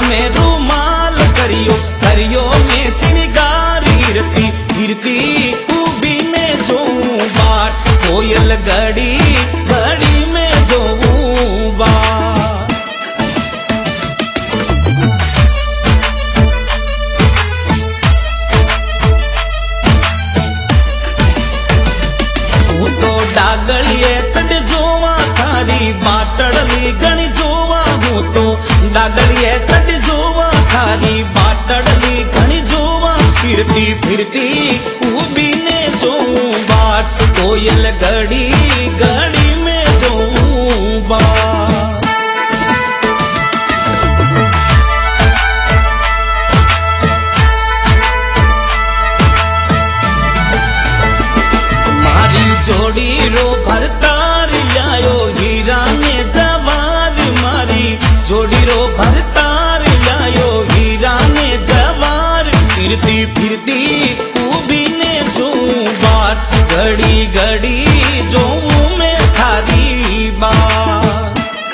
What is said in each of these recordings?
में रूमाल करियो करियो में श्रृंगार गिरती गिरती उबी में जो बाट कोयल घड़ी घड़ी में जो बाट। तो डागलिए चढ़ जोवा थारी बाटड़ली गणी जोवा हूँ तो डागलिए चढ़ जोवा थारी बाटड़ली गणी जोवा फिरती फिरती उबी ने जो बाट कोयल घड़ी घड़ी में जो बाट। जोड़ी रो भरतार लायो हीरा ने जवार मारी जोड़ी रो भरतार लायो हीरा ने जवार फिरती फिरती उबी ने जो बात घड़ी घड़ी जो में थारी बात।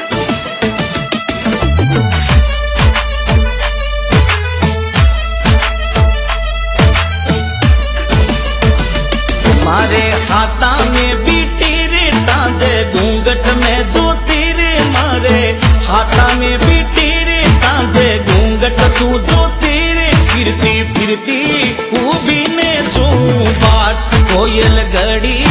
मारे हाथा में बीटी रे तांजे घूंघट में जो तेरे मारे हाथा में बीटी रे तांजे घूंघट सू जो तेरे फिरती फिरती उबी ने जो बाट कोयल घड़ी